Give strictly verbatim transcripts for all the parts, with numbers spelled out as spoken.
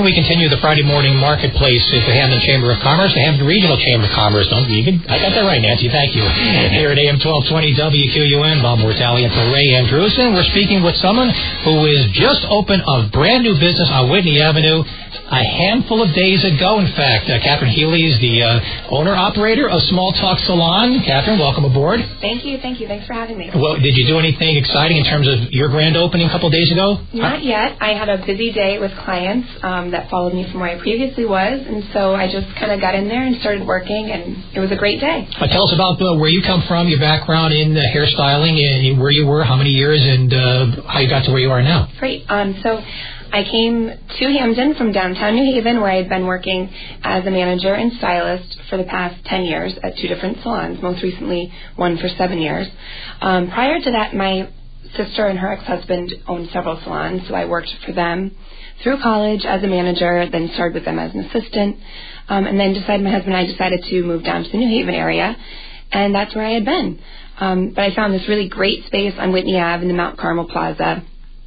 we continue the Friday morning marketplace at the Hamden Chamber of Commerce, the Hamden Regional Chamber of Commerce. Don't you can, I got that right, Nancy. Thank you. Here at A M twelve twenty W Q U N, Bob Mortali and for Ray Andrewson. We're speaking with someone who is just opened a brand new business on Whitney Avenue a handful of days ago. In fact, uh, Catherine Healy is the uh, owner-operator of Small Talk Salon. Catherine, welcome aboard. Thank you, thank you. Thanks for having me. Well, did you do anything exciting in terms of your grand opening a couple of days ago? Not yet. I had a busy day with clients um, that followed me from where I previously was, and so I just kind of got in there and started working, and it was a great day. Uh, tell us about uh, where you come from, your background in uh, hairstyling, and where you were, how many years, and uh, how you got to where you are now. Great. Um, so I came to Hamden from downtown New Haven, where I had been working as a manager and stylist for the past ten years at two different salons, most recently one for seven years. Um, prior to that, my sister and her ex-husband owned several salons, so I worked for them through college as a manager, then started with them as an assistant, um, and then decided, my husband and I decided to move down to the New Haven area, and that's where I had been. Um, but I found this really great space on Whitney Avenue in the Mount Carmel Plaza.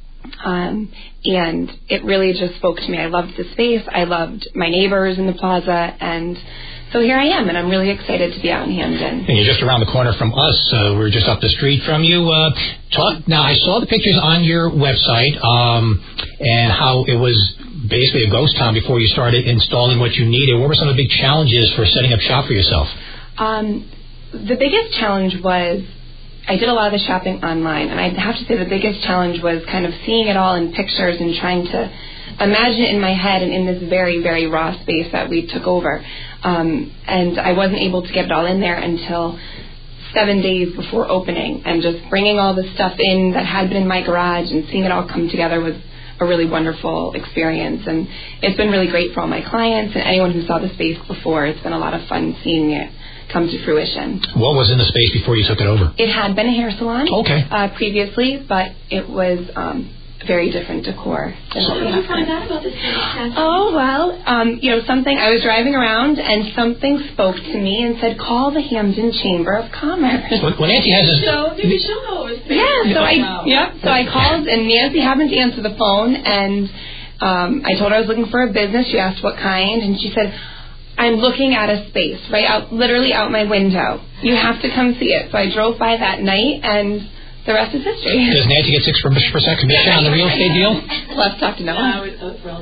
Um, and it really just spoke to me. I loved the space. I loved my neighbors in the plaza, and so here I am, and I'm really excited to be out in Hamden. And you're just around the corner from us. Uh, we're just up the street from you. Uh, talk, now, I saw the pictures on your website um, and how it was basically a ghost town before you started installing what you needed. What were some of the big challenges for setting up shop for yourself? Um, the biggest challenge was I did a lot of the shopping online, and I have to say the biggest challenge was kind of seeing it all in pictures and trying to imagine it in my head and in this very, very raw space that we took over. Um, and I wasn't able to get it all in there until seven days before opening, and just bringing all the stuff in that had been in my garage and seeing it all come together was a really wonderful experience. And it's been really great for all my clients and anyone who saw the space before. It's been a lot of fun seeing it come to fruition. What was in the space before you took it over? It had been a hair salon okay. uh, previously, but it was um, very different decor. Than so what did you find out about this place? Oh, well, um, you know, something, I was driving around and something spoke to me and said, call the Hamden Chamber of Commerce. Well, well Nancy has this... So maybe she'll know it's Yeah, so I, yeah, so I called, and Nancy happened to answer the phone, and um, I told her I was looking for a business. She asked what kind, and she said, I'm looking at a space right out, literally out my window. You have to come see it. So I drove by that night, and the rest is history. Does Nancy get six percent commission on the real estate deal? Let's talk to no one. I was so thrilled.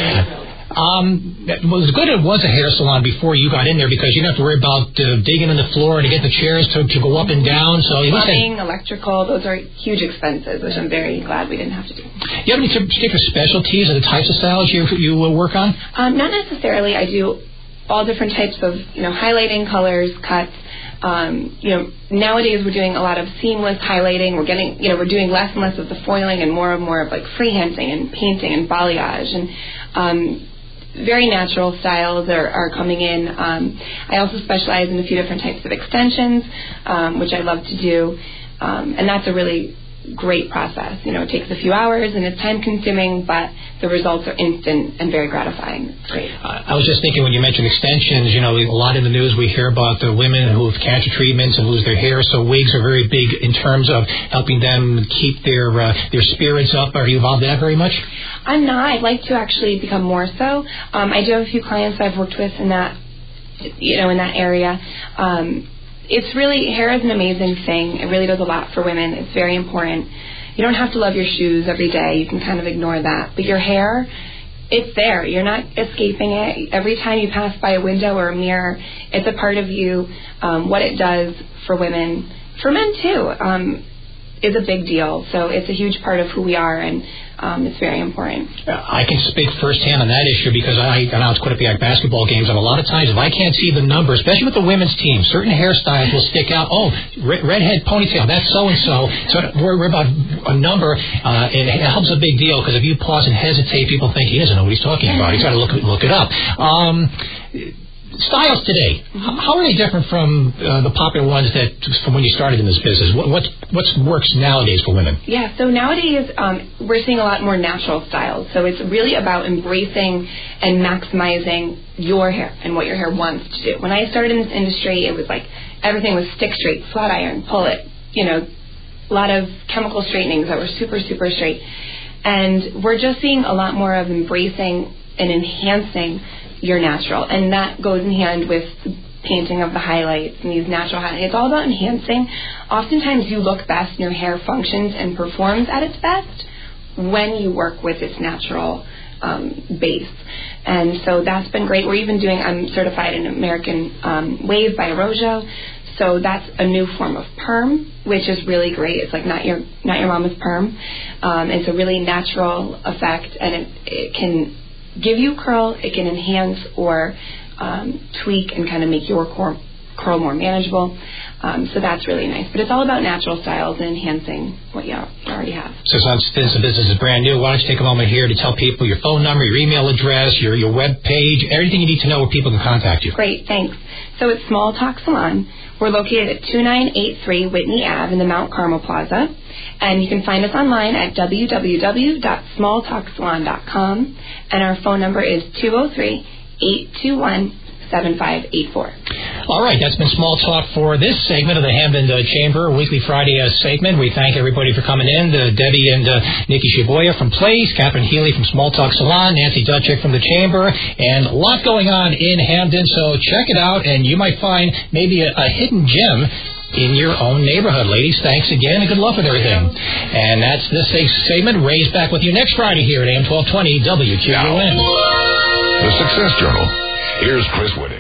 Um, it was good it was a hair salon before you got in there, because you didn't have to worry about uh, digging in the floor to get the chairs to, to go up and down. So plumbing, electrical, those are huge expenses, which I'm very glad we didn't have to do. Do you have any particular specialties or the types of styles you you uh, work on? Um, not necessarily. I do all different types of, you know, highlighting, colors, cuts. Um, you know, nowadays we're doing a lot of seamless highlighting. We're getting, you know, we're doing less and less of the foiling and more and more of like freehanding and painting and balayage, and um, very natural styles are, are coming in. Um, I also specialize in a few different types of extensions, um, which I love to do, um, and that's a really great process. You know, it takes a few hours and it's time consuming, but the results are instant and very gratifying. It's great. Uh, I was just thinking, when you mentioned extensions, you know, a lot in the news we hear about the women who have cancer treatments and lose their hair, so wigs are very big in terms of helping them keep their uh, their spirits up. Are you involved in that very much? I'm not. I'd like to actually become more so. Um, I do have a few clients I've worked with in that, you know, in that area. Um, It's really, hair is an amazing thing. It really does a lot for women. It's very important. You don't have to love your shoes every day. You can kind of ignore that. But your hair, it's there. You're not escaping it. Every time you pass by a window or a mirror, it's a part of you. Um, what it does for women, for men too, um, is a big deal. So it's a huge part of who we are, and um, it's very important. I can speak firsthand on that issue, because I announce quite a few basketball games, and a lot of times if I can't see the number, especially with the women's team, certain hairstyles will stick out. Oh, red, redhead ponytail, that's so-and-so. So we're, we're about a number, uh, and it helps a big deal, because if you pause and hesitate, people think he doesn't know what he's talking about. He's got to look, look it up. Um, styles today, mm-hmm. how are they different from uh, the popular ones that from when you started in this business? What what what works nowadays for women? Yeah, so nowadays um, we're seeing a lot more natural styles. So it's really about embracing and maximizing your hair and what your hair wants to do. When I started in this industry, it was like everything was stick straight, flat iron, pull it, you know, a lot of chemical straightenings that were super, super straight. And we're just seeing a lot more of embracing and enhancing your natural. And that goes in hand with the painting of the highlights and these natural highlights. It's all about enhancing. Oftentimes you look best and your hair functions and performs at its best when you work with its natural um, base. And so that's been great. We're even doing, I'm certified in American um, Wave by Rojo. So that's a new form of perm, which is really great. It's like not your not your mama's perm. Um, it's a really natural effect, and it, it can give you curl. It can enhance or um, tweak and kind of make your curl, curl more manageable. Um, so that's really nice. But it's all about natural styles and enhancing what you already have. So since this business is brand new, why don't you take a moment here to tell people your phone number, your email address, your, your web page, everything you need to know where people can contact you. Great, thanks. So it's Small Talk Salon. We're located at two nine eight three Whitney Avenue in the Mount Carmel Plaza. And you can find us online at w w w dot small talk salon dot com. And our phone number is two oh three, eight two one, seven five eight four. All right, that's been Small Talk for this segment of the Hampden uh, Chamber Weekly Friday uh, segment. We thank everybody for coming in. Uh, Debbie and uh, Nikki Shibuya from Place, Catherine Healy from Small Talk Salon, Nancy Dutchick from the Chamber, and a lot going on in Hampden. So check it out, and you might find maybe a, a hidden gem in your own neighborhood. Ladies, thanks again, and good luck with everything. And that's this segment. Ray's back with you next Friday here at A M twelve twenty W Q U N. The Success Journal. Here's Chris Whitting.